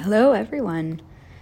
Hello, everyone.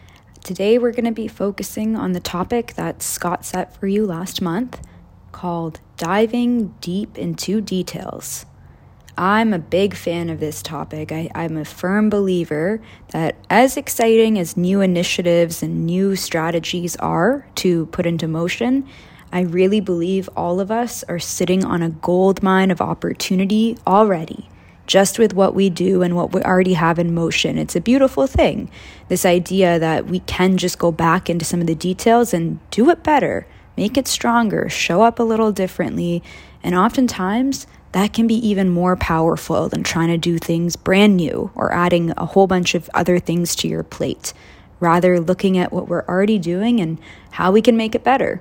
Today we're going to be focusing on the topic that Scott set for you last month called Diving Deep into Details. I'm a big fan of this topic. I'm a firm believer that as exciting as new initiatives and new strategies are to put into motion, I really believe all of us are sitting on a gold mine of opportunity already, just with what we do and what we already have in motion. It's a beautiful thing, this idea that we can just go back into some of the details and do it better, make it stronger, show up a little differently, and oftentimes that can be even more powerful than trying to do things brand new or adding a whole bunch of other things to your plate. Rather, looking at what we're already doing and how we can make it better.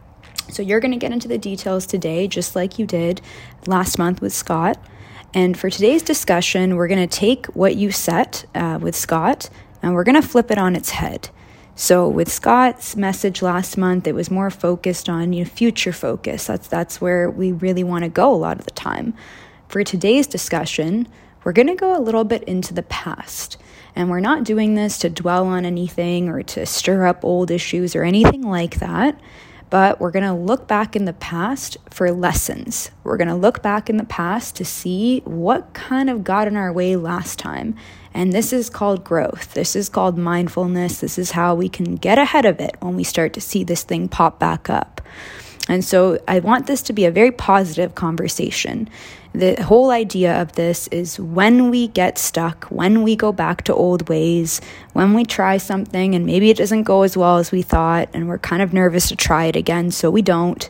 So you're going to get into the details today, just like you did last month with Scott. And for today's discussion, we're going to take what you set with Scott and we're going to flip it on its head. So with Scott's message last month, it was more focused on future focus. That's where we really want to go a lot of the time. For today's discussion, we're going to go a little bit into the past. And we're not doing this to dwell on anything or to stir up old issues or anything like that. But we're going to look back in the past for lessons. We're going to look back in the past to see what kind of got in our way last time. And this is called growth. This is called mindfulness. This is how we can get ahead of it when we start to see this thing pop back up. And so I want this to be a very positive conversation. The whole idea of this is when we get stuck, when we go back to old ways, when we try something and maybe it doesn't go as well as we thought and we're kind of nervous to try it again, so we don't.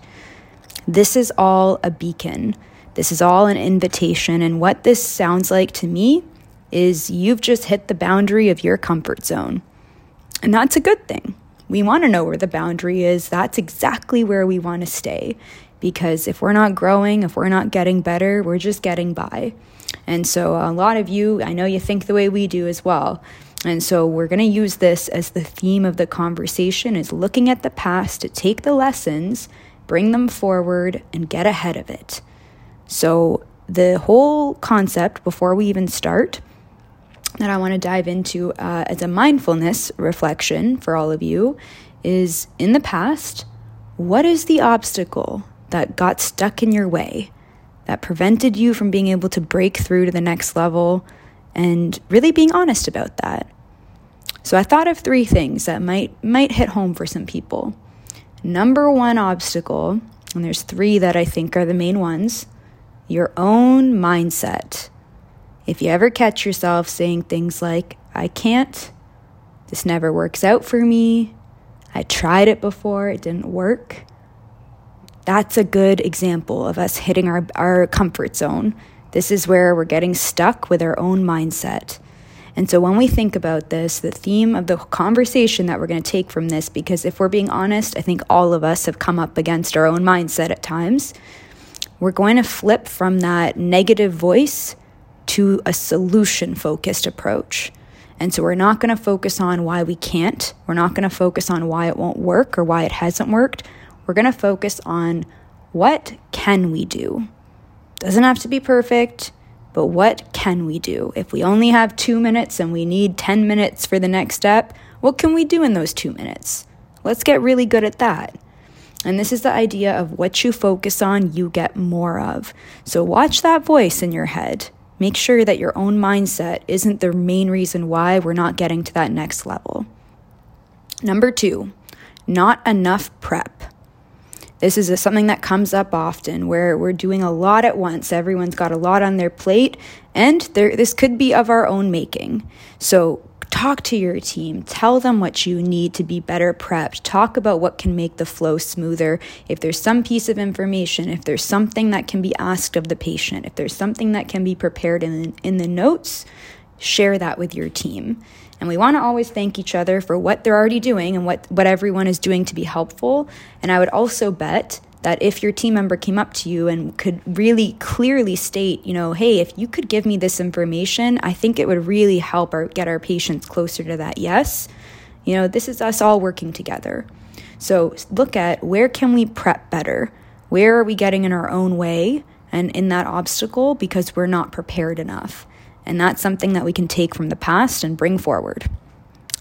This is all a beacon. This is all an invitation. And what this sounds like to me is you've just hit the boundary of your comfort zone. And that's a good thing. We want to know where the boundary is. That's exactly where we want to stay. Because if we're not growing, if we're not getting better, we're just getting by. And so a lot of you, I know you think the way we do as well. And so we're going to use this as the theme of the conversation, is looking at the past to take the lessons, bring them forward, and get ahead of it. So the whole concept, before we even start, that I want to dive into as a mindfulness reflection for all of you is, in the past, what is the obstacle that got stuck in your way, that prevented you from being able to break through to the next level, and really being honest about that? So I thought of 3 things that might hit home for some people. Number 1 obstacle, and there's 3 that I think are the main ones, your own mindset. If you ever catch yourself saying things like, I can't, this never works out for me, I tried it before, it didn't work, that's a good example of us hitting our comfort zone. This is where we're getting stuck with our own mindset. And so when we think about this, the theme of the conversation that we're going to take from this, because if we're being honest, I think all of us have come up against our own mindset at times, we're going to flip from that negative voice to a solution-focused approach. And so we're not going to focus on why we can't. We're not going to focus on why it won't work or why it hasn't worked. We're going to focus on what can we do. Doesn't have to be perfect, but what can we do? If we only have 2 minutes and we need 10 minutes for the next step, what can we do in those 2 minutes? Let's get really good at that. And this is the idea of what you focus on, you get more of. So watch that voice in your head. Make sure that your own mindset isn't the main reason why we're not getting to that next level. Number 2, not enough prep. This is something that comes up often where we're doing a lot at once. Everyone's got a lot on their plate, and this could be of our own making. So talk to your team. Tell them what you need to be better prepped. Talk about what can make the flow smoother. If there's some piece of information, if there's something that can be asked of the patient, if there's something that can be prepared in the notes, share that with your team. And we want to always thank each other for what they're already doing and what everyone is doing to be helpful. And I would also bet that if your team member came up to you and could really clearly state, hey, if you could give me this information, I think it would really help get our patients closer to that yes. This is us all working together. So look at where can we prep better? Where are we getting in our own way and in that obstacle because we're not prepared enough? And that's something that we can take from the past and bring forward.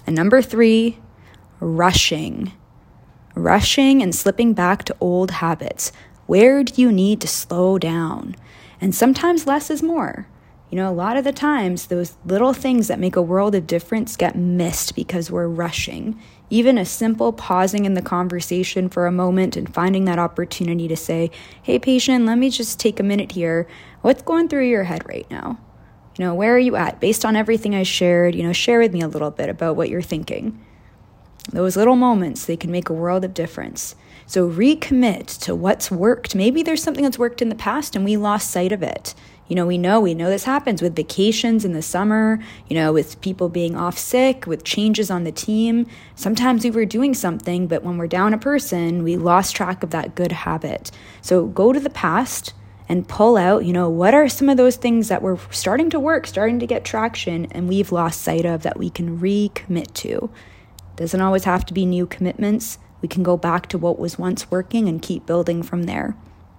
And number 3, rushing. Rushing and slipping back to old habits. Where do you need to slow down? And sometimes less is more. A lot of the times, those little things that make a world of difference get missed because we're rushing. Even a simple pausing in the conversation for a moment and finding that opportunity to say, hey, patient, let me just take a minute here. What's going through your head right now? Where are you at? Based on everything I shared, share with me a little bit about what you're thinking. Those little moments, they can make a world of difference. So recommit to what's worked. Maybe there's something that's worked in the past and we lost sight of it. We know this happens with vacations in the summer, with people being off sick, with changes on the team. Sometimes we were doing something, but when we're down a person, we lost track of that good habit. So go to the past and pull out, what are some of those things that were starting to work, starting to get traction, and we've lost sight of that we can recommit to. Doesn't always have to be new commitments. We can go back to what was once working and keep building from there.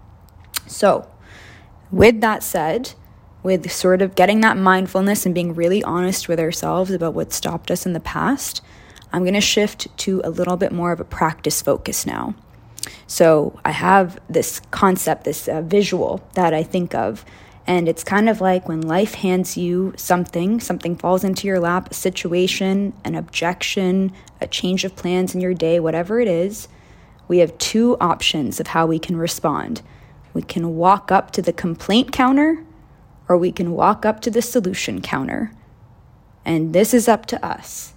So, with that said, with sort of getting that mindfulness and being really honest with ourselves about what stopped us in the past, I'm going to shift to a little bit more of a practice focus now. So I have this concept, this visual that I think of, and it's kind of like when life hands you something falls into your lap, a situation, an objection, a change of plans in your day, whatever it is, we have 2 options of how we can respond. We can walk up to the complaint counter, or we can walk up to the solution counter. And this is up to us.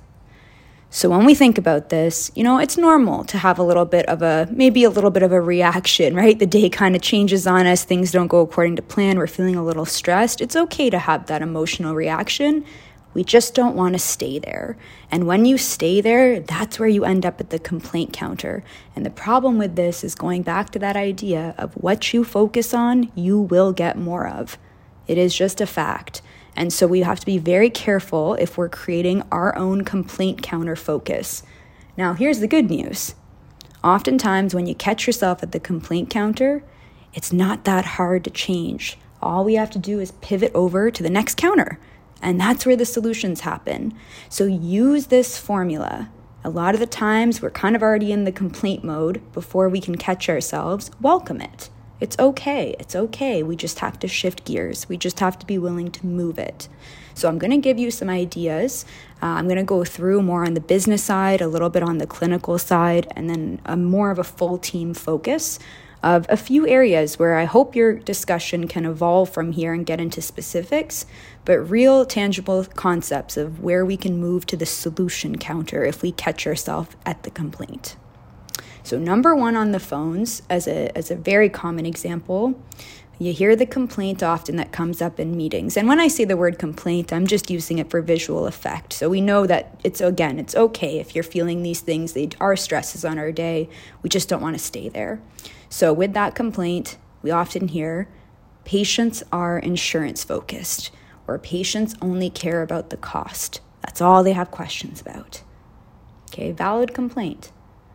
So when we think about this, it's normal to have maybe a little bit of a reaction, right? The day kind of changes on us. Things don't go according to plan. We're feeling a little stressed. It's okay to have that emotional reaction. We just don't want to stay there. And when you stay there, that's where you end up at the complaint counter. And the problem with this is going back to that idea of what you focus on, you will get more of. It is just a fact. And so we have to be very careful if we're creating our own complaint counter focus. Now, here's the good news. Oftentimes, when you catch yourself at the complaint counter, it's not that hard to change. All we have to do is pivot over to the next counter. And that's where the solutions happen. So use this formula. A lot of the times we're kind of already in the complaint mode before we can catch ourselves. Welcome it. It's okay. It's okay. We just have to shift gears. We just have to be willing to move it. So I'm going to give you some ideas. I'm going to go through more on the business side, a little bit on the clinical side, and then more of a full team focus of a few areas where I hope your discussion can evolve from here and get into specifics, but real tangible concepts of where we can move to the solution counter if we catch ourselves at the complaint. So number 1 on the phones, as a very common example, you hear the complaint often that comes up in meetings. And when I say the word complaint, I'm just using it for visual effect. So we know that it's okay if you're feeling these things. They are stresses on our day. We just don't want to stay there. So with that complaint, we often hear patients are insurance focused, or patients only care about the cost. That's all they have questions about. Okay, valid complaint.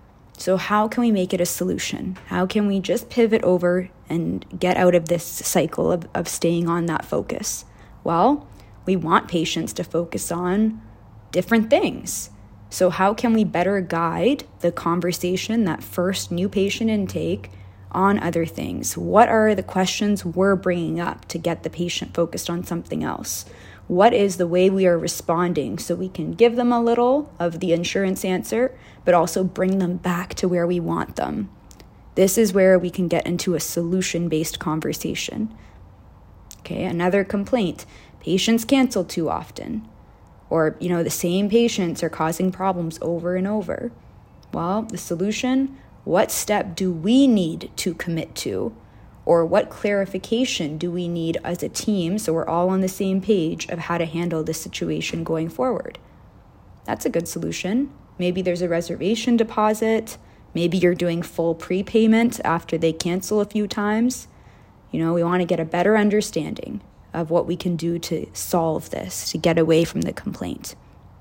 So how can we make it a solution? How can we just pivot over and get out of this cycle of staying on that focus? Well, we want patients to focus on different things. So how can we better guide the conversation, that first new patient intake, on other things? What are the questions we're bringing up to get the patient focused on something else? What is the way we are responding so we can give them a little of the insurance answer, but also bring them back to where we want them? This is where we can get into a solution-based conversation. Okay, another complaint. Patients cancel too often. Or, the same patients are causing problems over and over. Well, the solution, what step do we need to commit to? Or what clarification do we need as a team so we're all on the same page of how to handle this situation going forward? That's a good solution. Maybe there's a reservation deposit. Maybe you're doing full prepayment after they cancel a few times. We want to get a better understanding of what we can do to solve this, to get away from the complaint.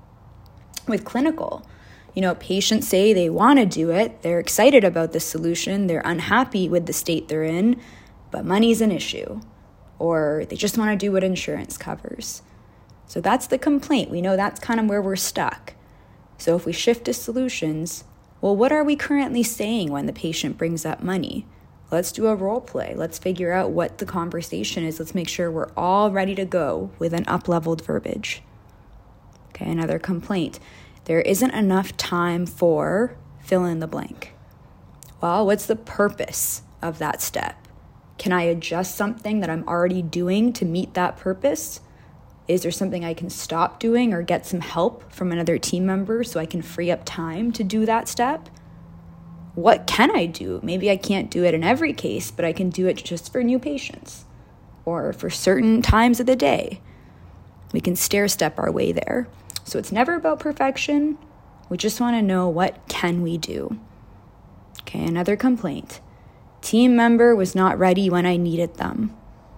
With clinical, patients say they want to do it. They're excited about the solution. They're unhappy with the state they're in, but money's an issue. Or they just want to do what insurance covers. So that's the complaint. We know that's kind of where we're stuck. So if we shift to solutions, well, what are we currently saying when the patient brings up money? Let's do a role play. Let's figure out what the conversation is. Let's make sure we're all ready to go with an up-leveled verbiage. Okay, another complaint. There isn't enough time for fill in the blank. Well, what's the purpose of that step? Can I adjust something that I'm already doing to meet that purpose? Is there something I can stop doing or get some help from another team member so I can free up time to do that step? What can I do? Maybe I can't do it in every case, but I can do it just for new patients or for certain times of the day. We can stair-step our way there. So it's never about perfection. We just want to know, what can we do? Okay, another complaint. Team member was not ready when I needed them.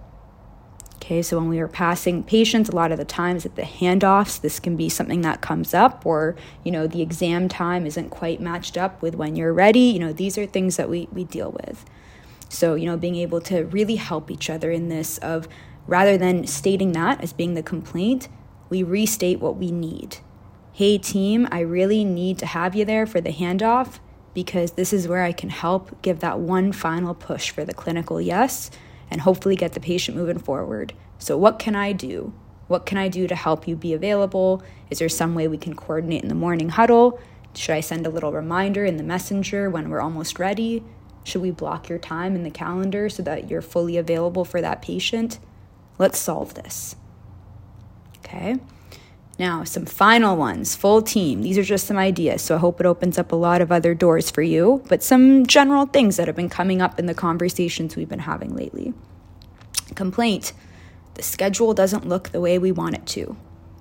Okay, so when we are passing patients, a lot of the times at the handoffs, this can be something that comes up, or, the exam time isn't quite matched up with when you're ready. These are things that we deal with. So, being able to really help each other in this of, rather than stating that as being the complaint, we restate what we need. Hey team, I really need to have you there for the handoff because this is where I can help give that one final push for the clinical yes and hopefully get the patient moving forward. So what can I do? What can I do to help you be available? Is there some way we can coordinate in the morning huddle? Should I send a little reminder in the messenger when we're almost ready? Should we block your time in the calendar so that you're fully available for that patient? Let's solve this. Okay. Now, some final ones, full team. These are just some ideas, so I hope it opens up a lot of other doors for you, but some general things that have been coming up in the conversations we've been having lately. Complaint. The schedule doesn't look the way we want it to.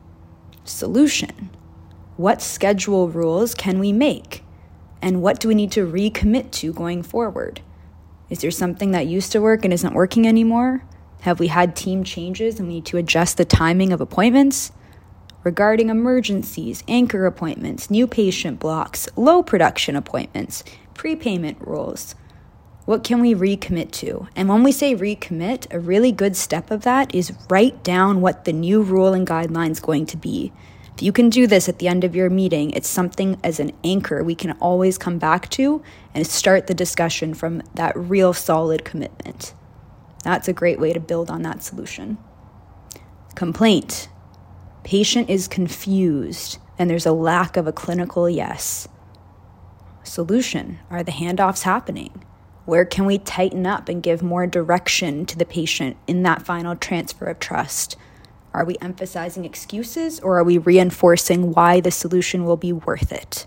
Solution. What schedule rules can we make? And what do we need to recommit to going forward? Is there something that used to work and isn't working anymore? Have we had team changes and we need to adjust the timing of appointments? Regarding emergencies, anchor appointments, new patient blocks, low production appointments, prepayment rules, what can we recommit to? And when we say recommit, a really good step of that is write down what the new rule and guideline is going to be. If you can do this at the end of your meeting, it's something as an anchor we can always come back to and start the discussion from that real solid commitment. That's a great way to build on that solution. Complaint. Patient is confused and there's a lack of a clinical yes. Solution. Are the handoffs happening? Where can we tighten up and give more direction to the patient in that final transfer of trust? Are we emphasizing excuses or are we reinforcing why the solution will be worth it?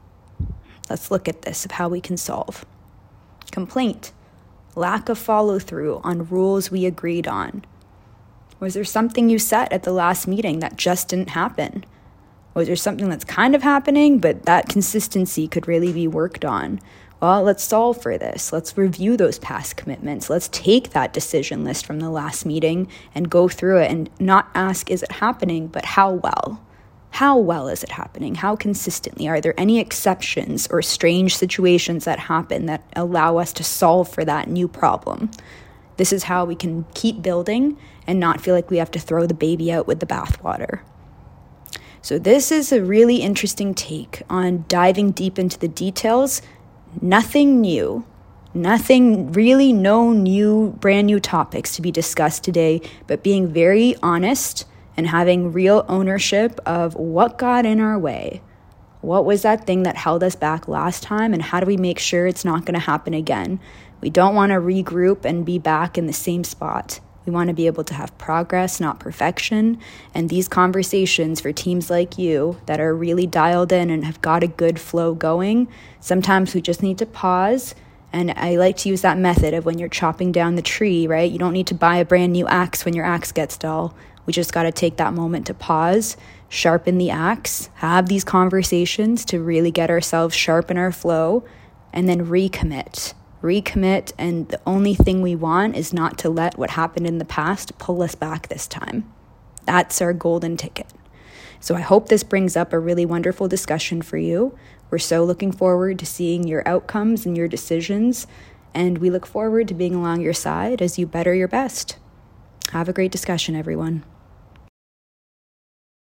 Let's look at this of how we can solve. Complaint. Lack of follow-through on rules we agreed on. Was there something you set at the last meeting that just didn't happen? Was there something that's kind of happening, but that consistency could really be worked on? Well, let's solve for this. Let's review those past commitments. Let's take that decision list from the last meeting and go through it and not ask, is it happening, but how well? How well is it happening? How consistently? Are there any exceptions or strange situations that happen that allow us to solve for that new problem? This is how we can keep building and not feel like we have to throw the baby out with the bathwater. So this is a really interesting take on diving deep into the details. Nothing new, no new, brand new topics to be discussed today, but being very honest and having real ownership of what got in our way. What was that thing that held us back last time, and how do we make sure it's not going to happen again? We don't want to regroup and be back in the same spot. We want to be able to have progress, not perfection. And these conversations for teams like you that are really dialed in and have got a good flow going, sometimes we just need to pause. And I like to use that method of when you're chopping down the tree, right? You don't need to buy a brand new axe when your axe gets dull. We just got to take that moment to pause, sharpen the axe, have these conversations to really get ourselves sharp in our flow, and then recommit, and the only thing we want is not to let what happened in the past pull us back this time. That's our golden ticket. So I hope this brings up a really wonderful discussion for you. We're so looking forward to seeing your outcomes and your decisions, and we look forward to being along your side as you better your best. Have a great discussion, everyone.